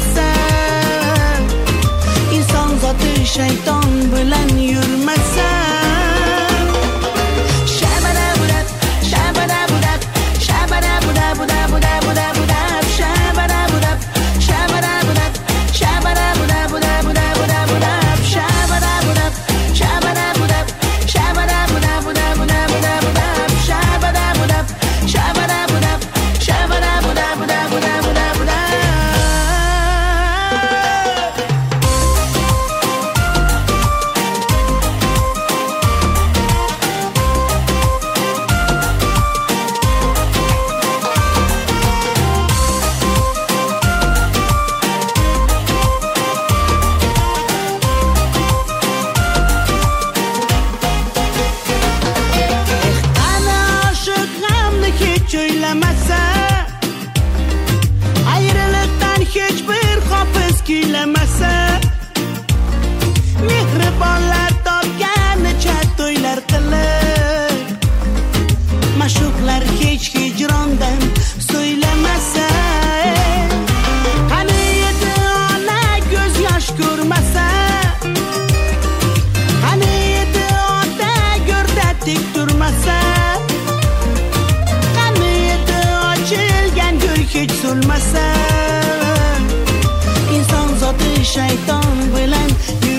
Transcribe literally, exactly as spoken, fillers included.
yurmasa, inson zoti shayton bilan yurmasa. Shabada budab, shabada budab, shabada budab, budab, budab, budab, budab, shabada budab, shabada budab, shabada budab, budab, budab, budab, budab, shabada budab, shabada budab, shabada budab, budab, budab, budab, budab, shabada budab, shabada budab, shabada budab, budab, budab, budab, budab. Ayrılıktan hiçbir hafız kuylamasa, mehribonlar topganicha to'ylar qilib, ma'shuqlar hech hijrondan so'ylamasa. Qani edi ona ko'z yosh ko'rmasa, qani edi ota go'rda tik turmasa, hech so'lmasa, inson zoti shayton bilan